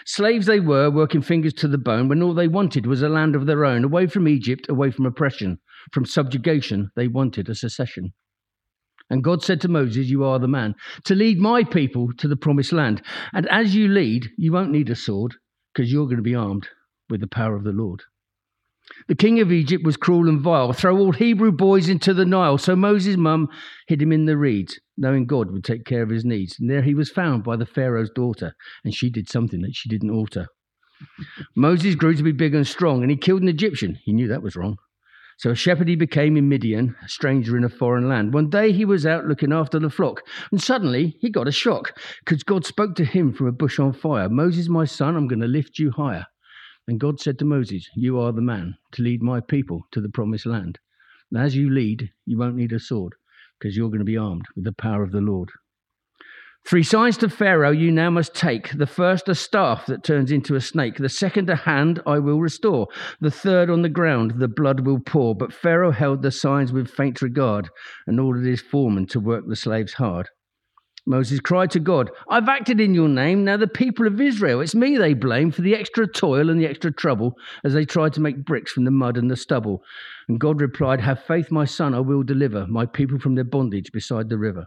Slaves they were, working fingers to the bone, when all they wanted was a land of their own, away from Egypt, away from oppression, from subjugation. They wanted a secession. And God said to Moses, you are the man to lead my people to the promised land. And as you lead, you won't need a sword, because you're going to be armed with the power of the Lord. The king of Egypt was cruel and vile. Throw all Hebrew boys into the Nile. So Moses' mum hid him in the reeds, knowing God would take care of his needs. And there he was found by the Pharaoh's daughter, and she did something that she didn't alter. Moses grew to be big and strong, and he killed an Egyptian. He knew that was wrong. So a shepherd he became in Midian, a stranger in a foreign land. One day he was out looking after the flock, and suddenly he got a shock, because God spoke to him from a bush on fire. Moses, my son, I'm going to lift you higher. And God said to Moses, you are the man to lead my people to the promised land. And as you lead, you won't need a sword, because you're going to be armed with the power of the Lord. 3 signs to Pharaoh you now must take. The first, a staff that turns into a snake. The second, a hand I will restore. The third, on the ground, the blood will pour. But Pharaoh held the signs with faint regard and ordered his foreman to work the slaves hard. Moses cried to God, I've acted in your name. Now the people of Israel, it's me they blame for the extra toil and the extra trouble as they tried to make bricks from the mud and the stubble. And God replied, have faith, my son, I will deliver my people from their bondage beside the river.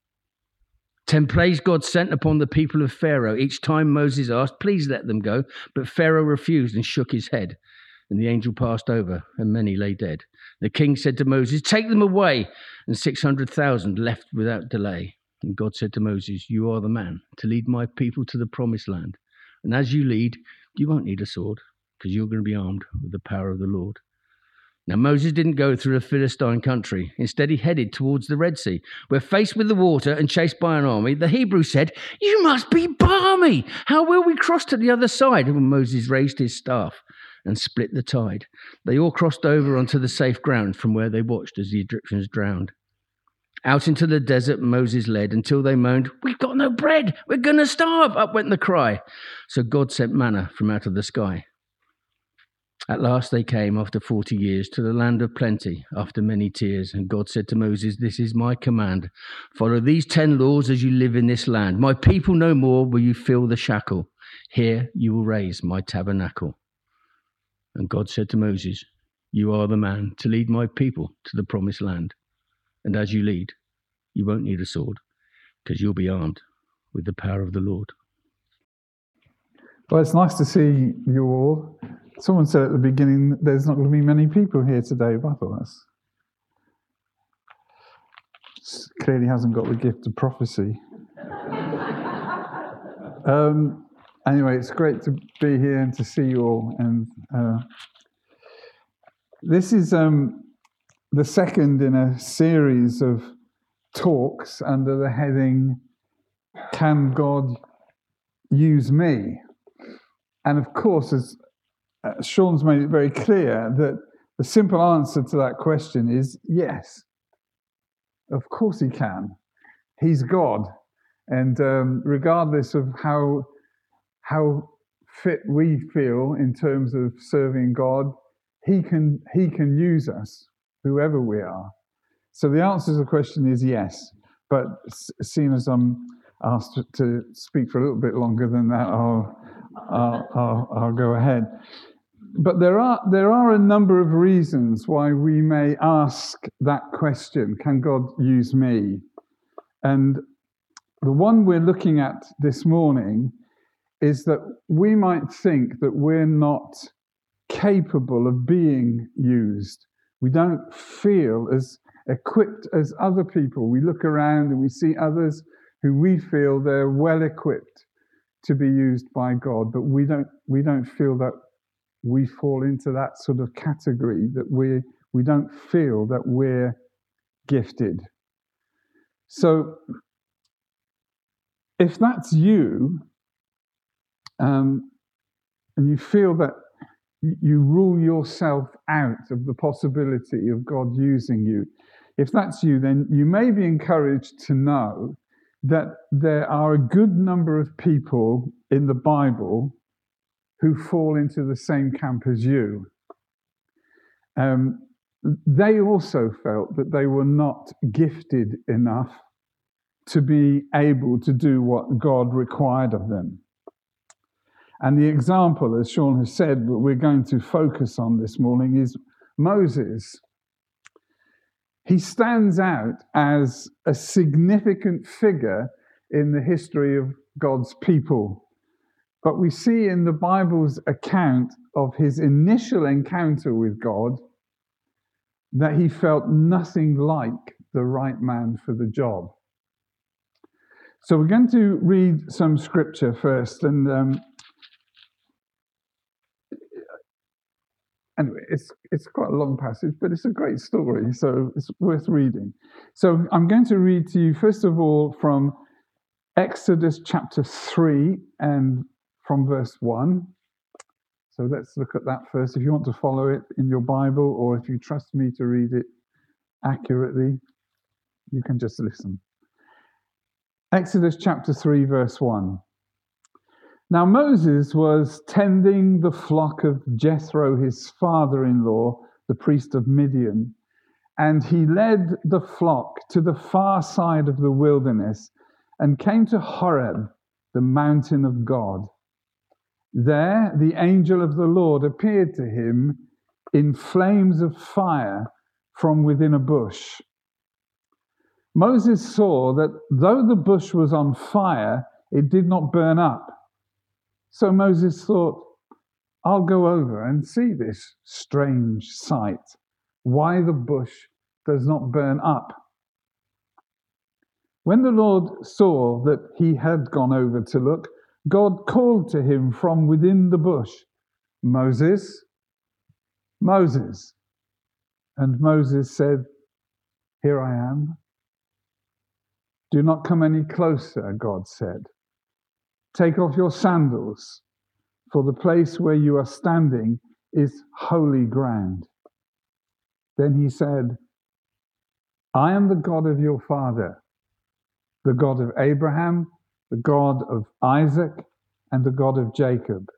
10 plagues God sent upon the people of Pharaoh. Each time Moses asked, please let them go. But Pharaoh refused and shook his head. And the angel passed over, and many lay dead. The king said to Moses, take them away. And 600,000 left without delay. And God said to Moses, you are the man to lead my people to the promised land. And as you lead, you won't need a sword, because you're going to be armed with the power of the Lord. Now, Moses didn't go through a Philistine country. Instead, he headed towards the Red Sea, where faced with the water and chased by an army, the Hebrews said, you must be balmy. How will we cross to the other side? And Moses raised his staff and split the tide. They all crossed over onto the safe ground from where they watched as the Egyptians drowned. Out into the desert Moses led until they moaned, we've got no bread, we're going to starve. Up went the cry. So God sent manna from out of the sky. At last they came after 40 years to the land of plenty, after many tears. And God said to Moses, this is my command. Follow these 10 laws as you live in this land. My people no more will you feel the shackle. Here you will raise my tabernacle. And God said to Moses, you are the man to lead my people to the promised land. And as you lead, you won't need a sword, because you'll be armed with the power of the Lord. Well, it's nice to see you all. Someone said at the beginning there's not going to be many people here today, but I thought that's clearly hasn't got the gift of prophecy. Anyway, it's great to be here and to see you all. And this is the second in a series of talks under the heading, Can God Use Me? And of course, as Sean's made it very clear, that the simple answer to that question is yes. Of course he can. He's God. And regardless of how fit we feel in terms of serving God, he can use us, whoever we are. So the answer to the question is yes. But seeing as I'm asked to speak for a little bit longer than that, I'll go ahead. But there are a number of reasons why we may ask that question, can God use me? And the one we're looking at this morning is that we might think that we're not capable of being used. We don't feel as equipped as other people. We look around and we see others who we feel they're well equipped to be used by God, but we don't feel that we fall into that sort of category, that we don't feel that we're gifted. So if that's you, and you feel that you rule yourself out of the possibility of God using you, if that's you, then you may be encouraged to know that there are a good number of people in the Bible who fall into the same camp as you. They also felt that they were not gifted enough to be able to do what God required of them. And the example, as Sean has said, that we're going to focus on this morning is Moses. He stands out as a significant figure in the history of God's people. But we see in the Bible's account of his initial encounter with God that he felt nothing like the right man for the job. So we're going to read some scripture first. And anyway, it's quite a long passage, but it's a great story, so it's worth reading. So I'm going to read to you, first of all, from Exodus chapter 3 and from verse 1. So let's look at that first. If you want to follow it in your Bible, or if you trust me to read it accurately, you can just listen. Exodus chapter 3, verse 1. Now Moses was tending the flock of Jethro, his father-in-law, the priest of Midian, and he led the flock to the far side of the wilderness and came to Horeb, the mountain of God. There the angel of the Lord appeared to him in flames of fire from within a bush. Moses saw that though the bush was on fire, it did not burn up. So Moses thought, I'll go over and see this strange sight, why the bush does not burn up. When the Lord saw that he had gone over to look, God called to him from within the bush, Moses, Moses. And Moses said, Here I am. Do not come any closer, God said. Take off your sandals, for the place where you are standing is holy ground. Then he said, I am the God of your father, the God of Abraham, the God of Isaac, and the God of Jacob.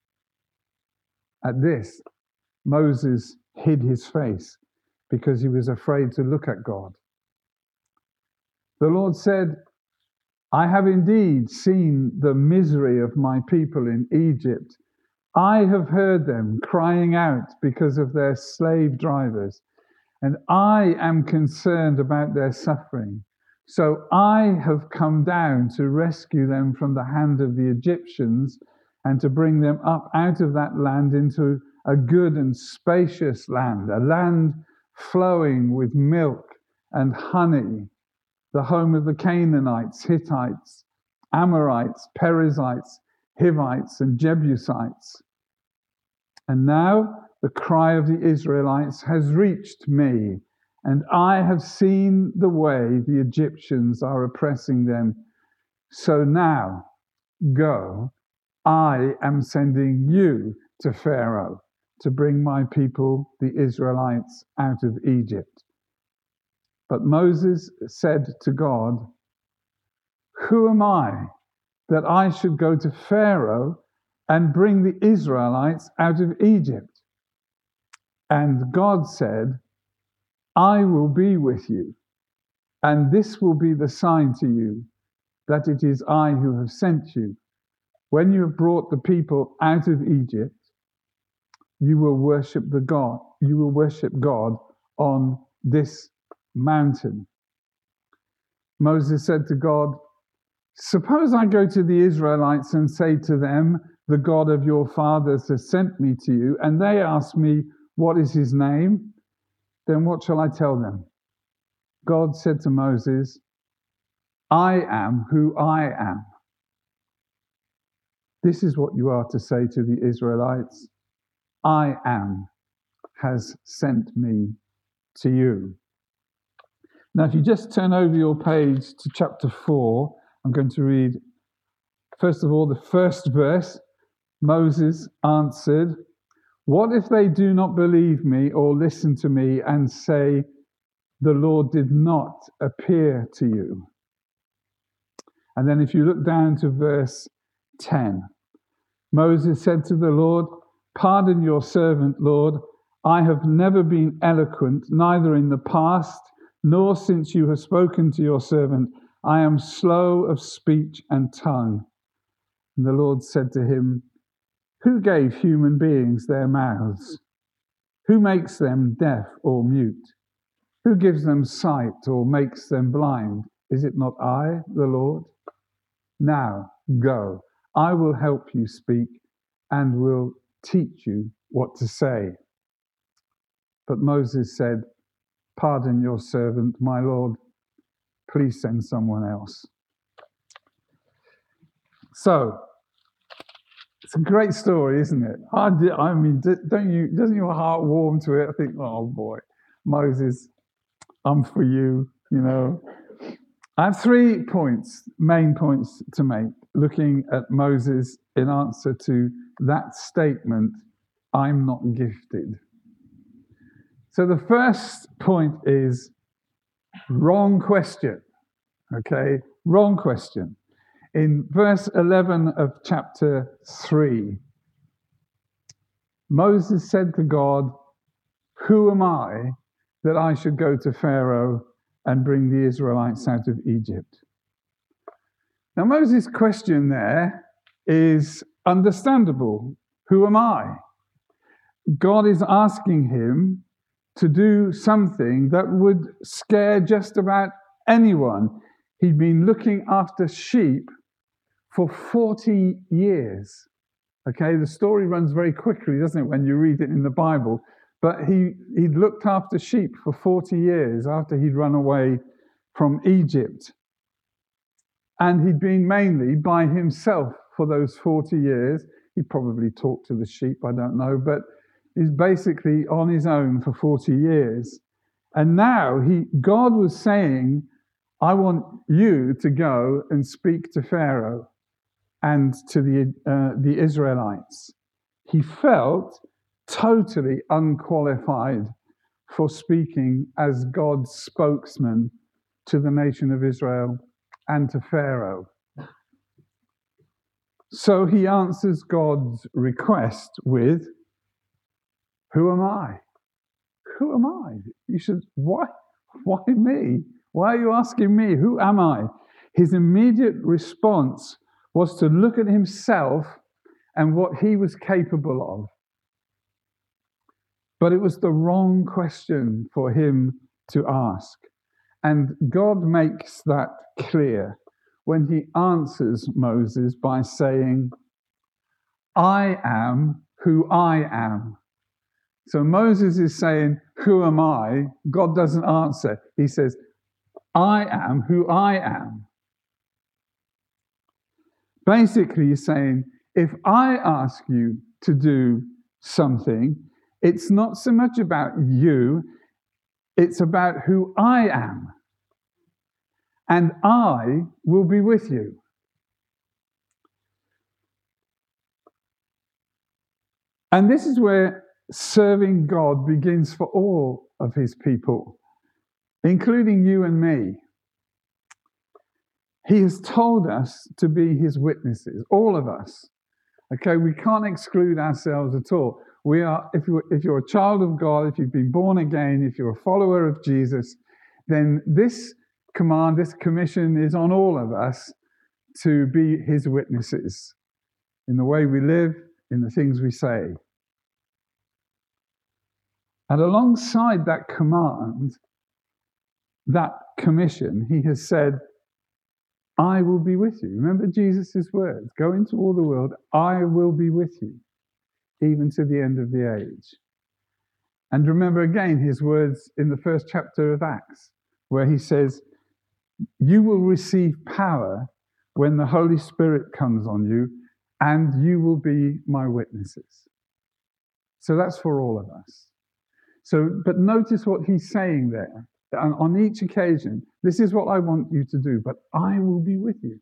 At this, Moses hid his face because he was afraid to look at God. The Lord said, I have indeed seen the misery of my people in Egypt. I have heard them crying out because of their slave drivers, and I am concerned about their suffering. So I have come down to rescue them from the hand of the Egyptians and to bring them up out of that land into a good and spacious land, a land flowing with milk and honey, the home of the Canaanites, Hittites, Amorites, Perizzites, Hivites, and Jebusites. And now the cry of the Israelites has reached me, and I have seen the way the Egyptians are oppressing them. So now, go, I am sending you to Pharaoh to bring my people, the Israelites, out of Egypt. But Moses said to God, Who am I that I should go to Pharaoh and bring the Israelites out of Egypt? And God said, I will be with you, and this will be the sign to you that it is I who have sent you. When you have brought the people out of Egypt, you will worship God on this mountain. Moses said to God, Suppose I go to the Israelites and say to them, The God of your fathers has sent me to you, and they ask me, What is his name? Then what shall I tell them? God said to Moses, I am who I am. This is what you are to say to the Israelites. I am has sent me to you. Now, if you just turn over your page to chapter 4, I'm going to read, first of all, the first verse. Moses answered, What if they do not believe me or listen to me and say, The Lord did not appear to you? And then if you look down to verse 10, Moses said to the Lord, Pardon your servant, Lord. I have never been eloquent, neither in the past, nor since you have spoken to your servant. I am slow of speech and tongue. And the Lord said to him, Who gave human beings their mouths? Who makes them deaf or mute? Who gives them sight or makes them blind? Is it not I, the Lord? Now go. I will help you speak and will teach you what to say. But Moses said, pardon your servant, my Lord. Please send someone else. So, it's a great story, isn't it? I mean, doesn't your heart warm to it? I think, oh boy, Moses, I'm for you, you know. I have 3 main points to make, looking at Moses in answer to that statement, I'm not gifted. So the first point is wrong question, okay? Wrong question. In verse 11 of chapter 3, Moses said to God, who am I that I should go to Pharaoh and bring the Israelites out of Egypt? Now, Moses' question there is understandable. Who am I? God is asking him to do something that would scare just about anyone. He'd been looking after sheep for 40 years. Okay, the story runs very quickly, doesn't it, when you read it in the Bible? But he'd looked after sheep for 40 years after he'd run away from Egypt. And he'd been mainly by himself for those 40 years. He probably talked to the sheep, I don't know, but he's basically on his own for 40 years. And now God was saying, I want you to go and speak to Pharaoh and to the Israelites. He felt totally unqualified for speaking as God's spokesman to the nation of Israel and to Pharaoh. So he answers God's request with, who am I? Who am I? You should, why me? Why are you asking me? Who am I? His immediate response was to look at himself and what he was capable of. But it was the wrong question for him to ask. And God makes that clear when he answers Moses by saying, I am who I am. So Moses is saying, who am I? God doesn't answer. He says, I am who I am. Basically, he's saying, if I ask you to do something, it's not so much about you, it's about who I am. And I will be with you. And this is where serving God begins for all of his people, including you and me. He has told us to be his witnesses, all of us. Okay, we can't exclude ourselves at all. We are, if you're a child of God, if you've been born again, if you're a follower of Jesus, then this command, this commission is on all of us to be his witnesses in the way we live, in the things we say. And alongside that command, that commission, he has said, I will be with you. Remember Jesus' words, go into all the world, I will be with you, even to the end of the age. And remember again his words in the first chapter of Acts, where he says, you will receive power when the Holy Spirit comes on you, and you will be my witnesses. So that's for all of us. So, but notice what he's saying there. On each occasion, this is what I want you to do, but I will be with you.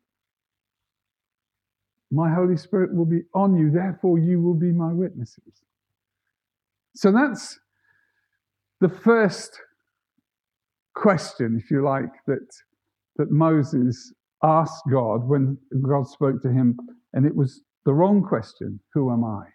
My Holy Spirit will be on you, therefore you will be my witnesses. So that's the first question, if you like, that Moses asked God when God spoke to him, and it was the wrong question, who am I?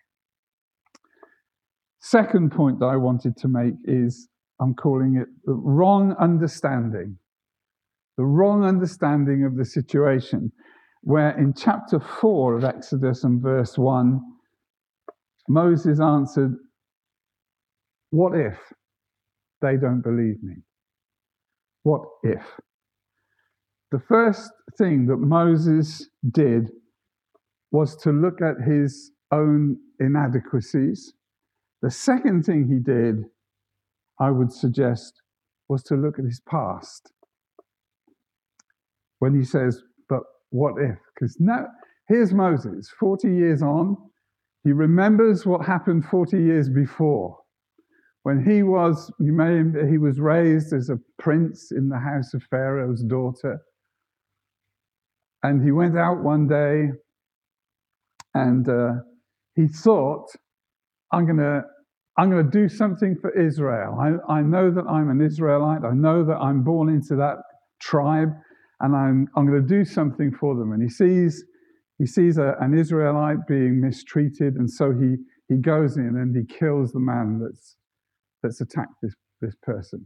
Second point that I wanted to make is, I'm calling it the wrong understanding. The wrong understanding of the situation, where in chapter 4 of Exodus and verse 1, Moses answered, "What if they don't believe me?" What if? The first thing that Moses did was to look at his own inadequacies. The second thing he did, I would suggest, was to look at his past. When he says, "But what if?" Because now, here's Moses, 40 years on. He remembers what happened 40 years before. When he was raised as a prince in the house of Pharaoh's daughter. And he went out one day and he thought, I'm going to do something for Israel. I know that I'm an Israelite. I know that I'm born into that tribe, and I'm going to do something for them. And he sees an Israelite being mistreated, and so he goes in and he kills the man that's attacked this person.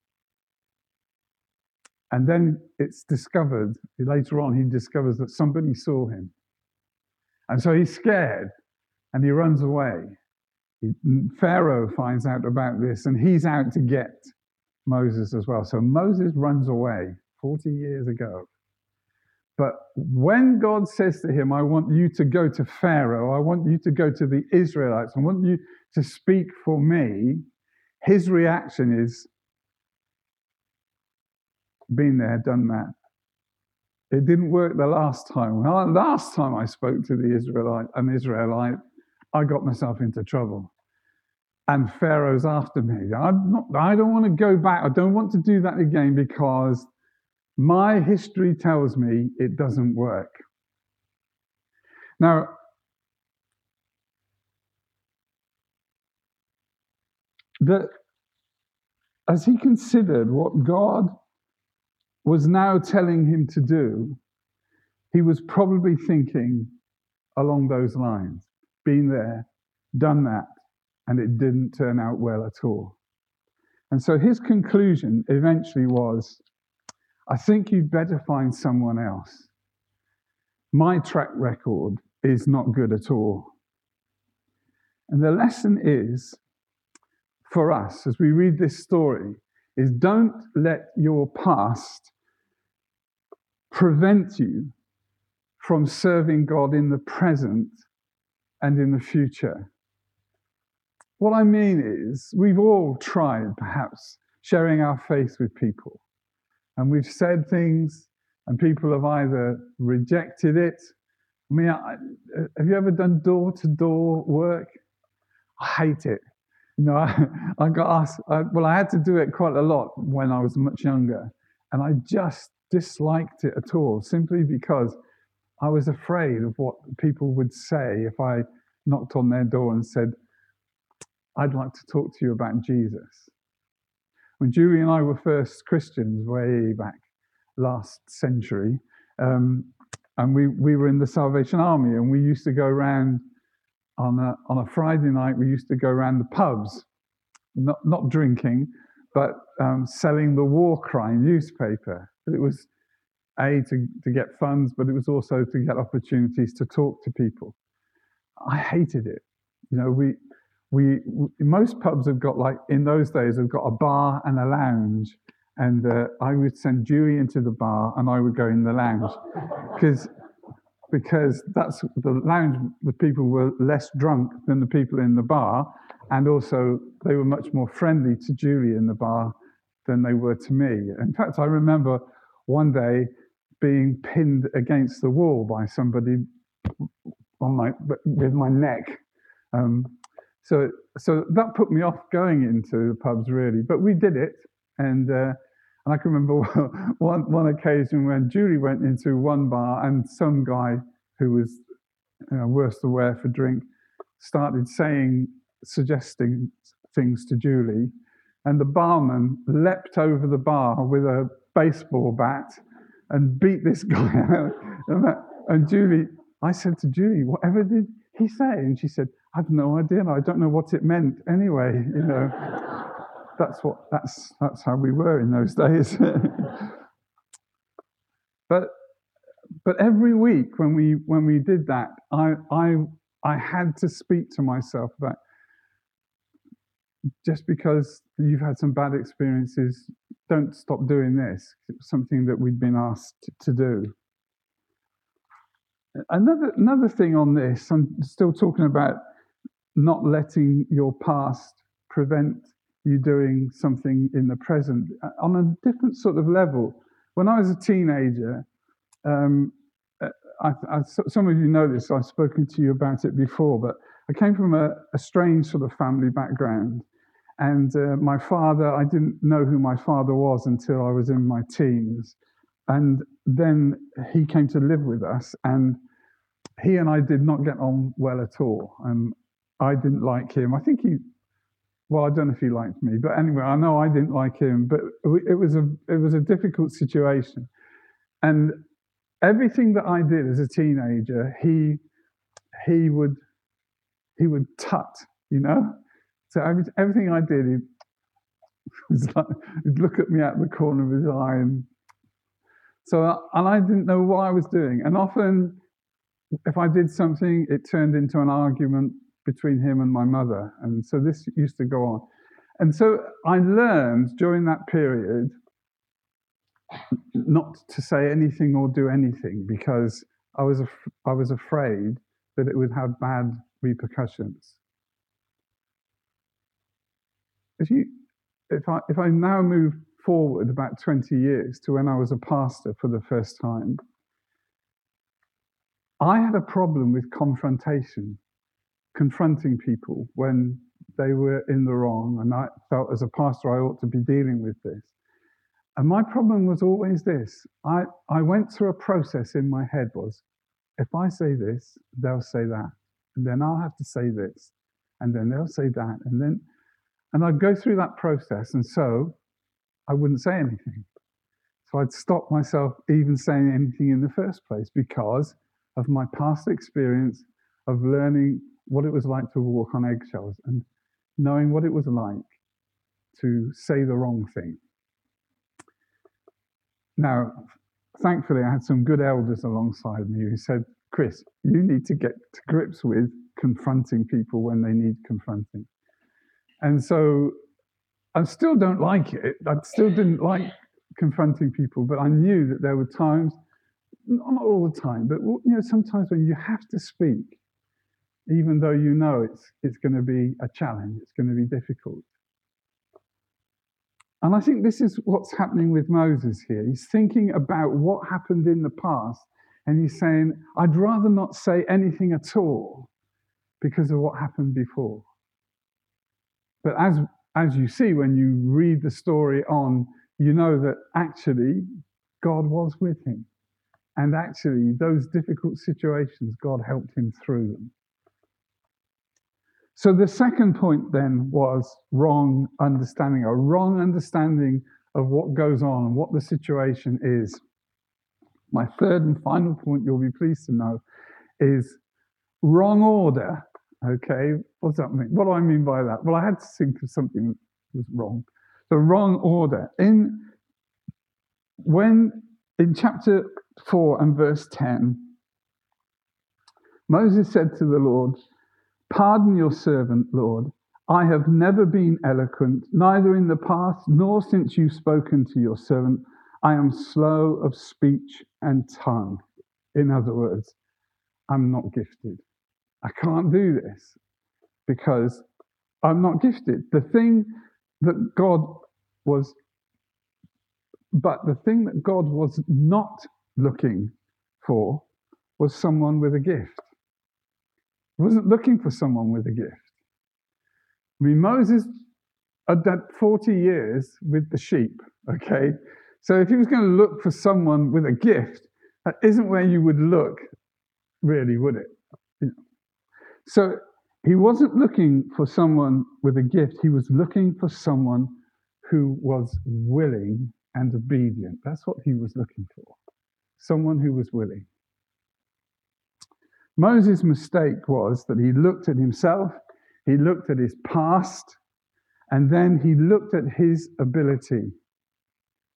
And then it's discovered, later on he discovers that somebody saw him. And so he's scared and he runs away. Pharaoh finds out about this and he's out to get Moses as well. So Moses runs away 40 years ago. But when God says to him, "I want you to go to Pharaoh, I want you to go to the Israelites, I want you to speak for me," his reaction is, "Been there, done that. It didn't work the last time. Last time I spoke to an Israelite, I got myself into trouble. And Pharaoh's after me. I don't want to go back. I don't want to do that again because my history tells me it doesn't work." Now, as he considered what God was now telling him to do, he was probably thinking along those lines. Been there, done that, and it didn't turn out well at all. And so his conclusion eventually was, "I think you'd better find someone else. My track record is not good at all." And the lesson is, for us, as we read this story, is don't let your past prevent you from serving God in the present and in the future. What I mean is, we've all tried, perhaps, sharing our faith with people. And we've said things, and people have either rejected it. I mean, have you ever done door-to-door work? I hate it. You know, I got asked, I had to do it quite a lot when I was much younger. And I just disliked it at all, simply because I was afraid of what people would say if I knocked on their door and said, "I'd like to talk to you about Jesus." When Julie and I were first Christians way back last century, and we were in the Salvation Army, and we used to go around on a Friday night. We used to go around the pubs, not drinking, but selling the War Cry newspaper. But it was to get funds, but it was also to get opportunities to talk to people. I hated it. You know, most pubs have got, like in those days, have got a bar and a lounge, and I would send Julie into the bar and I would go in the lounge because that's the lounge. The people were less drunk than the people in the bar, and also they were much more friendly to Julie in the bar than they were to me. In fact, I remember one day being pinned against the wall by somebody with my neck. So that put me off going into the pubs, really. But we did it, and I can remember one occasion when Julie went into one bar, and some guy who was worse to wear for drink started suggesting things to Julie, and the barman leapt over the bar with a baseball bat and beat this guy out. And Julie, I said to Julie, "Whatever did he say?" And she said, "I've no idea. I don't know what it meant anyway." You know, that's how we were in those days. But every week when we did that, I I had to speak to myself about, just because you've had some bad experiences, don't stop doing this. It was something that we'd been asked to do. Another thing on this, I'm still talking about not letting your past prevent you doing something in the present on a different sort of level. When I was a teenager, some of you know this, I've spoken to you about it before, but I came from a strange sort of family background. And my father, I didn't know who my father was until I was in my teens. And then he came to live with us, and he and I did not get on well at all. I didn't like him. I think I don't know if he liked me, but anyway, I know I didn't like him. But it was a difficult situation, and everything that I did as a teenager, he would tut, you know. So everything I did, he was like, he'd look at me out the corner of his eye, and I didn't know what I was doing. And often, if I did something, it turned into an argument between him and my mother. And so this used to go on. And so I learned during that period not to say anything or do anything, because I was afraid that it would have bad repercussions. If I now move forward about 20 years to when I was a pastor for the first time, I had a problem with confrontation, confronting people when they were in the wrong, and I felt as a pastor I ought to be dealing with this. And my problem was always this. I went through a process in my head was, if I say this, they'll say that, and then I'll have to say this, and then they'll say that, and I'd go through that process, and so I wouldn't say anything. So I'd stop myself even saying anything in the first place because of my past experience of learning what it was like to walk on eggshells and knowing what it was like to say the wrong thing. Now, thankfully, I had some good elders alongside me who said, Chris, you need to get to grips with confronting people when they need confronting. And so I still don't like it. I still didn't like confronting people, but I knew that there were times, not all the time, but sometimes when you have to speak, even though you know it's going to be a challenge, it's going to be difficult. And I think this is what's happening with Moses here. He's thinking about what happened in the past, and he's saying, I'd rather not say anything at all because of what happened before. But as you see when you read the story on, you know that actually God was with him. And actually those difficult situations, God helped him through them. So the second point then was wrong understanding, a wrong understanding of what goes on and what the situation is. My third and final point, you'll be pleased to know, is wrong order. Okay, what's that mean? What do I mean by that? Well, I had to think of something that was wrong. The wrong order. In chapter 4 and verse 10, Moses said to the Lord, "Pardon your servant, Lord. I have never been eloquent, neither in the past nor since you've spoken to your servant. I am slow of speech and tongue." In other words, I'm not gifted. I can't do this because I'm not gifted. The thing that God was not looking for was someone with a gift. He wasn't looking for someone with a gift. I mean, Moses had done 40 years with the sheep, okay? So if he was going to look for someone with a gift, that isn't where you would look, really, would it? So he wasn't looking for someone with a gift. He was looking for someone who was willing and obedient. That's what he was looking for. Someone who was willing. Moses' mistake was that he looked at himself, he looked at his past, and then he looked at his ability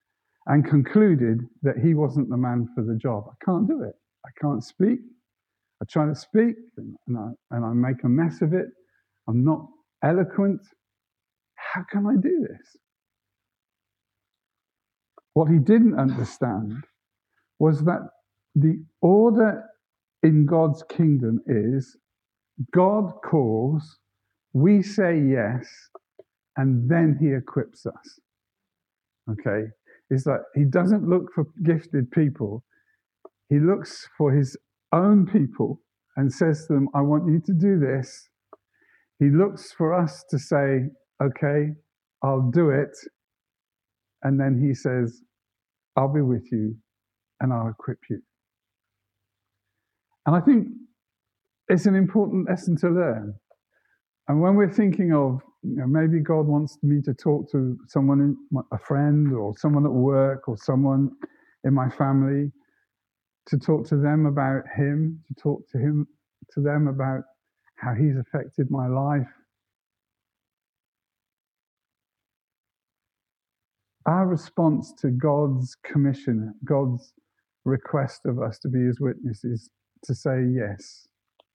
and concluded that he wasn't the man for the job. I can't do it. I can't speak. I try to speak and I make a mess of it. I'm not eloquent. How can I do this? What he didn't understand was that the order in God's kingdom is God calls, we say yes, and then he equips us. Okay? It's like he doesn't look for gifted people. He looks for his own people and says to them, I want you to do this. He looks for us to say, okay, I'll do it. And then he says, I'll be with you and I'll equip you. And I think it's an important lesson to learn. And when we're thinking of, maybe God wants me to talk to someone, a friend or someone at work or someone in my family, to talk to them about him, to them about how he's affected my life. Our response to God's commission, God's request of us to be his witnesses, to say yes.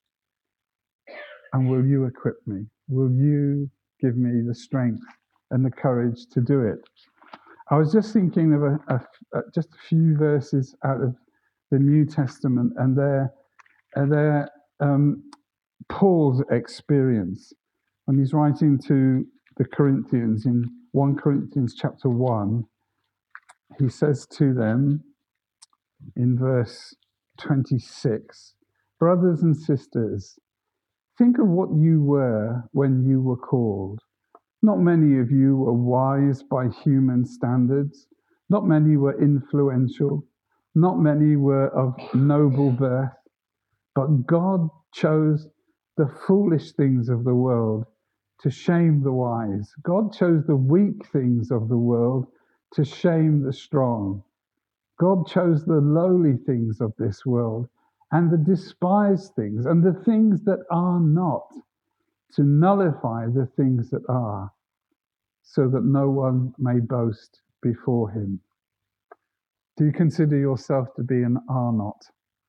And will you equip me? Will you give me the strength and the courage to do it? I was just thinking of just a few verses out of the New Testament, and they're Paul's experience when he's writing to the Corinthians in 1 Corinthians chapter 1. He says to them in verse 26, brothers and sisters, think of what you were when you were called. Not many of you were wise by human standards. Not many were influential. Not many were of noble birth. But God chose the foolish things of the world to shame the wise. God chose the weak things of the world to shame the strong. God chose the lowly things of this world and the despised things and the things that are not, to nullify the things that are, so that no one may boast before him. Do you consider yourself to be an are not?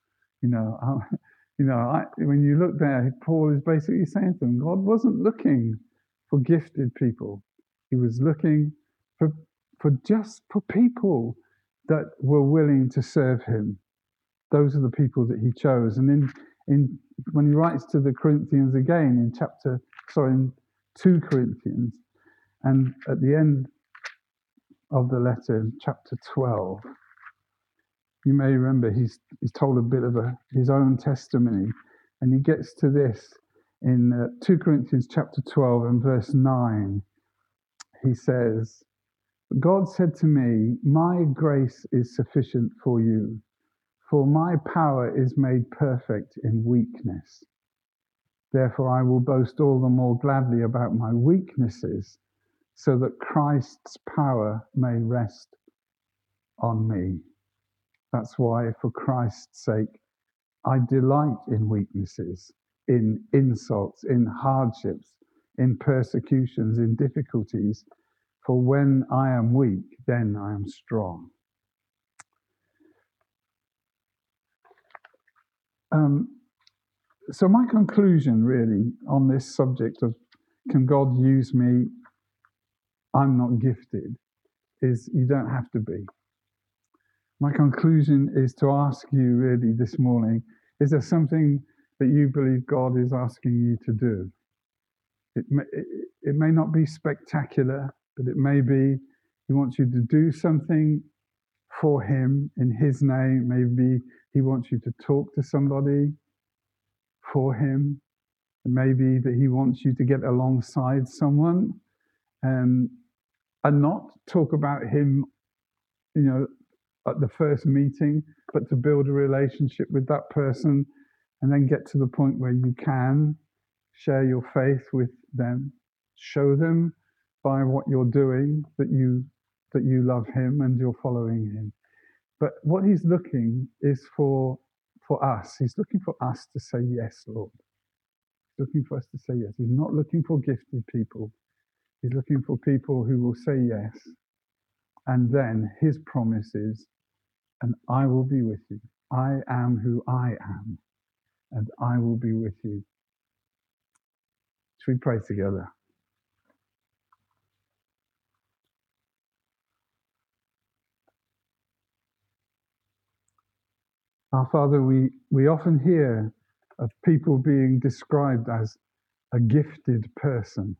When you look there, Paul is basically saying to them, God wasn't looking for gifted people. He was looking for people that were willing to serve him. Those are the people that he chose. And in when he writes to the Corinthians again in 2 Corinthians, and at the end of the letter, in chapter 12, you may remember he's told a bit of his own testimony, and he gets to this in 2 Corinthians chapter 12 and verse 9. He says, God said to me, my grace is sufficient for you, for my power is made perfect in weakness. Therefore I will boast all the more gladly about my weaknesses, so that Christ's power may rest on me. That's why, for Christ's sake, I delight in weaknesses, in insults, in hardships, in persecutions, in difficulties. For when I am weak, then I am strong. So my conclusion, really, on this subject of can God use me, I'm not gifted, is you don't have to be. My conclusion is to ask you really this morning, is there something that you believe God is asking you to do? It may not be spectacular, but it may be he wants you to do something for him in his name. Maybe he wants you to talk to somebody for him. It may be that he wants you to get alongside someone and not talk about him, at the first meeting, but to build a relationship with that person and then get to the point where you can share your faith with them, show them by what you're doing that you love him and you're following him. But what he's looking is for us. He's looking for us to say yes, Lord. He's looking for us to say yes. He's not looking for gifted people. He's looking for people who will say yes. And then his promise is, and I will be with you. I am who I am. and I will be with you. Should we pray together? Our Father, we often hear of people being described as a gifted person.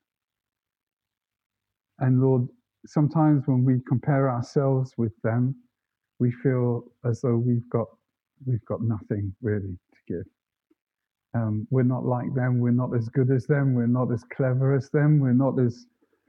And Lord, sometimes when we compare ourselves with them, we feel as though we've got nothing really to give. We're not like them. We're not as good as them. We're not as clever as them. We're not as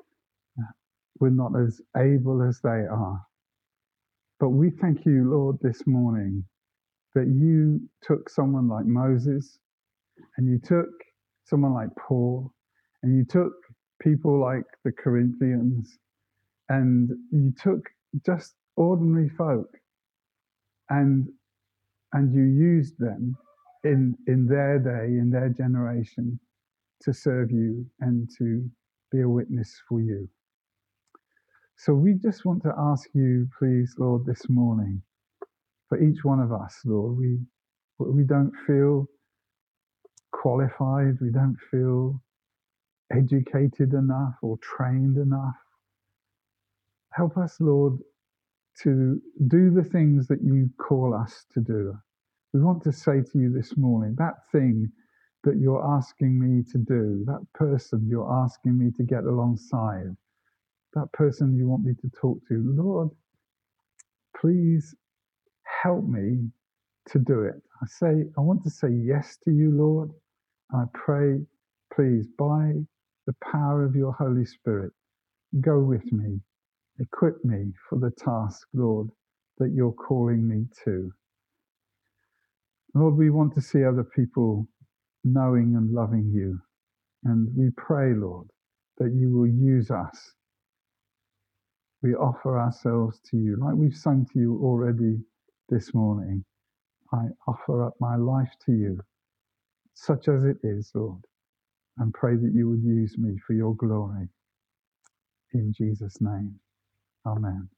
able as they are. But we thank you, Lord, this morning that you took someone like Moses, and you took someone like Paul, and you took people like the Corinthians, and you took just ordinary folk, and you used them in their day, in their generation, to serve you and to be a witness for you. So we just want to ask you, please, Lord, this morning, for each one of us, Lord, we don't feel qualified, we don't feel educated enough or trained enough. Help us, Lord, to do the things that you call us to do. We want to say to you this morning, that thing that you're asking me to do, that person you're asking me to get alongside, that person you want me to talk to, Lord, please help me to do it. I want to say yes to you, Lord. I pray, please, by the power of your Holy Spirit, go with me, equip me for the task, Lord, that you're calling me to. Lord, we want to see other people knowing and loving you. And we pray, Lord, that you will use us. We offer ourselves to you, like we've sung to you already this morning. I offer up my life to you, such as it is, Lord, and pray that you would use me for your glory. In Jesus' name, amen.